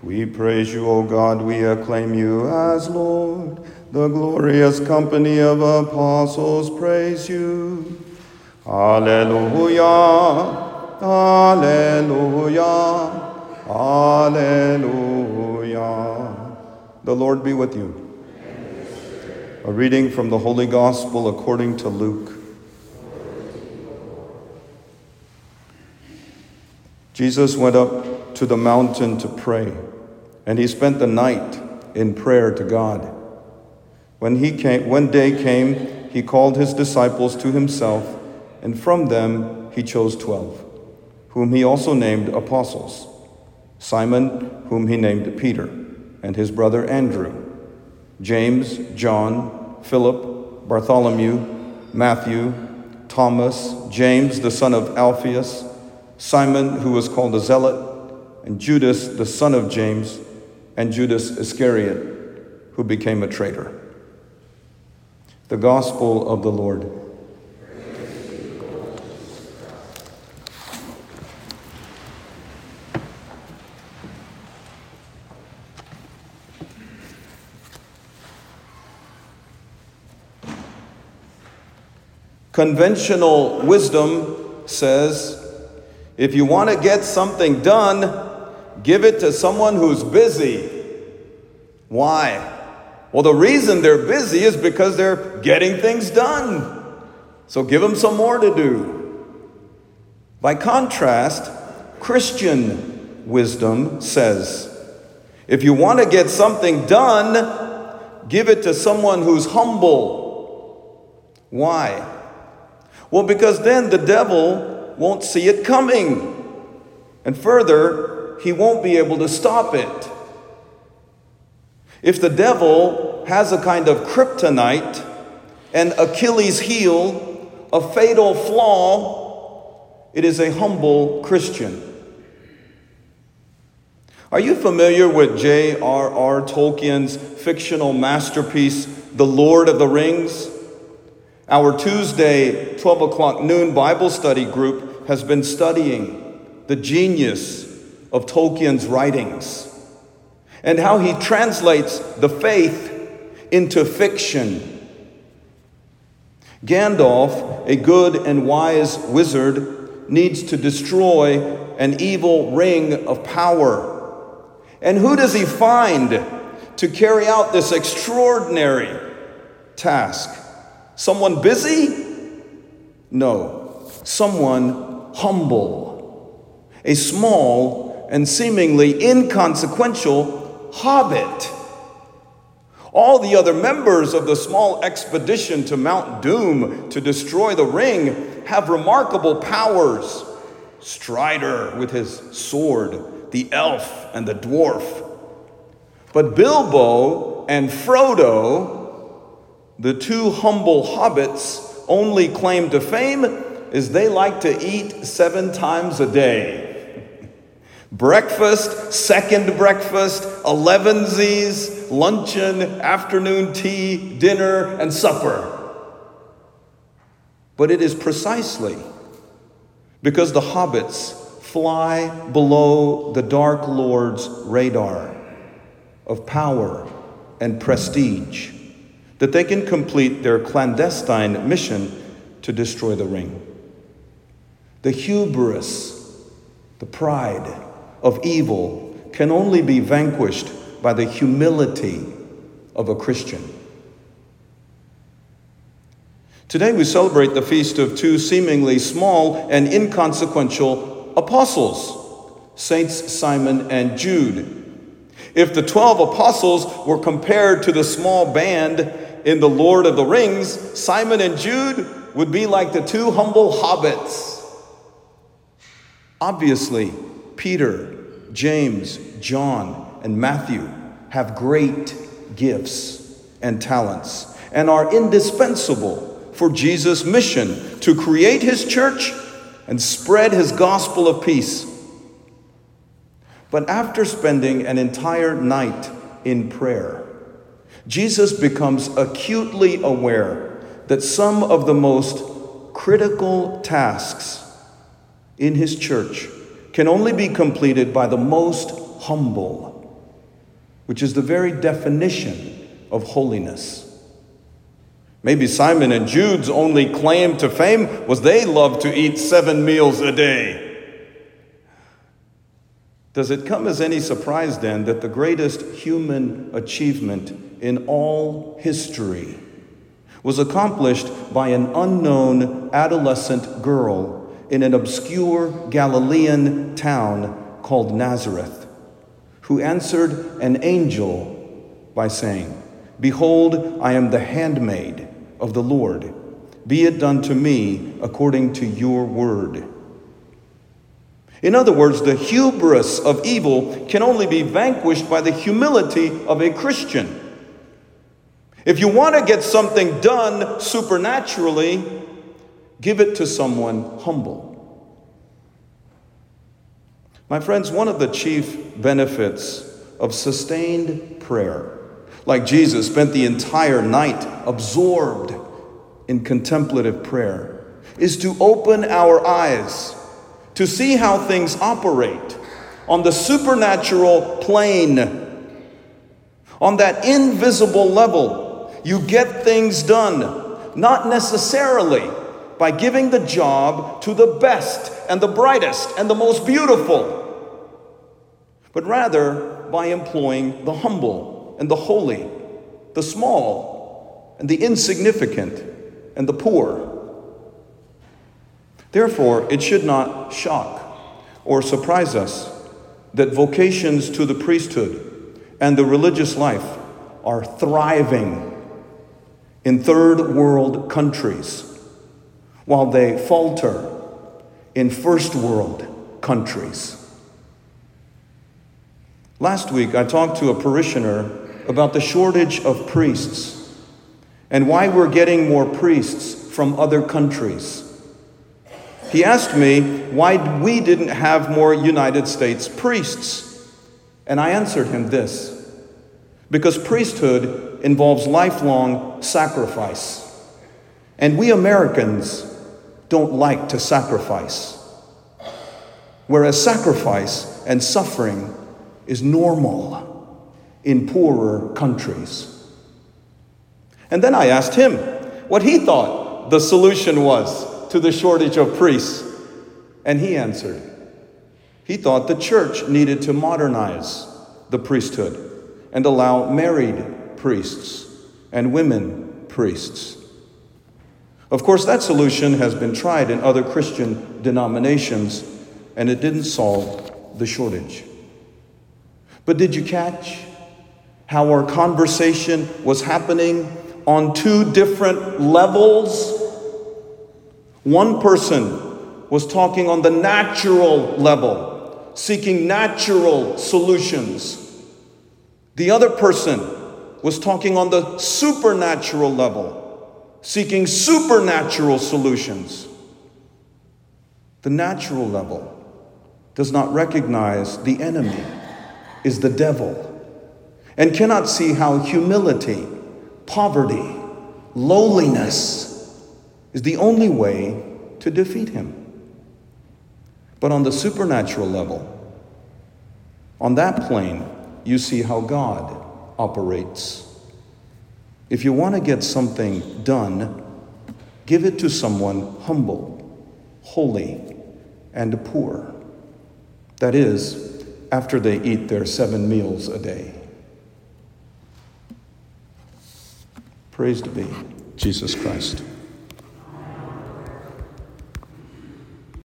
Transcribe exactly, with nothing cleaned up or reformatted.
We praise you, O God, we acclaim you as Lord. The glorious company of apostles praise you. Alleluia, alleluia, alleluia. The Lord be with you. A reading from the Holy Gospel according to Luke. Jesus went up to the mountain to pray, and he spent the night in prayer to God. When he came, when day came, he called his disciples to himself, and from them he chose twelve, whom he also named apostles: Simon, whom he named Peter, and his brother Andrew, James, John, Philip, Bartholomew, Matthew, Thomas, James the son of Alphaeus, Simon, who was called a zealot, and Judas the son of James, and Judas Iscariot, who became a traitor. The Gospel of the Lord. Conventional wisdom says, if you want to get something done, give it to someone who's busy. Why? Well, the reason they're busy is because they're getting things done. So give them some more to do. By contrast, Christian wisdom says, if you want to get something done, give it to someone who's humble. Why? Well, because then the devil won't see it coming. And further, he won't be able to stop it. If the devil has a kind of kryptonite, an Achilles heel, a fatal flaw, it is a humble Christian. Are you familiar with J R R Tolkien's fictional masterpiece, The Lord of the Rings? Our Tuesday, twelve o'clock noon Bible study group has been studying the genius of Tolkien's writings and how he translates the faith into fiction. Gandalf, a good and wise wizard, needs to destroy an evil ring of power. And who does he find to carry out this extraordinary task? Someone busy? No, someone humble, a small and seemingly inconsequential hobbit. All the other members of the small expedition to Mount Doom to destroy the ring have remarkable powers. Strider with his sword, the elf and the dwarf. But Bilbo and Frodo, the two humble hobbits, only claim to fame is they like to eat seven times a day. Breakfast, second breakfast, elevensies, luncheon, afternoon tea, dinner, and supper. But it is precisely because the hobbits fly below the Dark Lord's radar of power and prestige that they can complete their clandestine mission to destroy the ring. The hubris, the pride of evil can only be vanquished by the humility of a Christian. Today we celebrate the feast of two seemingly small and inconsequential apostles, Saints Simon and Jude. If the twelve apostles were compared to the small band in The Lord of the Rings, Simon and Jude would be like the two humble hobbits. Obviously, Peter, James, John, and Matthew have great gifts and talents and are indispensable for Jesus' mission to create his church and spread his gospel of peace. But after spending an entire night in prayer, Jesus becomes acutely aware that some of the most critical tasks in his church can only be completed by the most humble. which is the very definition of holiness. Maybe Simon and Jude's only claim to fame was they loved to eat seven meals a day. Does it come as any surprise then that the greatest human achievement in all history was accomplished by an unknown adolescent girl in an obscure Galilean town called Nazareth, who answered an angel by saying, "Behold, I am the handmaid of the Lord. Be it done to me according to your word." In other words, the hubris of evil can only be vanquished by the humility of a Christian. If you want to get something done supernaturally, give it to someone humble. My friends, one of the chief benefits of sustained prayer, like Jesus spent the entire night absorbed in contemplative prayer, is to open our eyes to see how things operate on the supernatural plane. On that invisible level, you get things done, not necessarily by giving the job to the best and the brightest and the most beautiful, but rather by employing the humble and the holy, the small and the insignificant and the poor. Therefore, it should not shock or surprise us that vocations to the priesthood and the religious life are thriving in third world countries, while they falter in first world countries. Last week, I talked to a parishioner about the shortage of priests and why we're getting more priests from other countries. He asked me why we didn't have more United States priests. And I answered him this: because priesthood involves lifelong sacrifice. And we Americans don't like to sacrifice. Whereas sacrifice and suffering is normal in poorer countries. And then I asked him what he thought the solution was to the shortage of priests. And he answered, he thought the church needed to modernize the priesthood and allow married priests and women priests. Of course, that solution has been tried in other Christian denominations, and it didn't solve the shortage. But did you catch how our conversation was happening on two different levels? One person was talking on the natural level, seeking natural solutions. The other person was talking on the supernatural level, seeking supernatural solutions. The natural level does not recognize the enemy is the devil and cannot see how humility, poverty, lowliness is the only way to defeat him. But on the supernatural level, on that plane, you see how God operates. If you want to get something done, give it to someone humble, holy, and poor. That is, after they eat their seven meals a day. Praise to be Jesus Christ.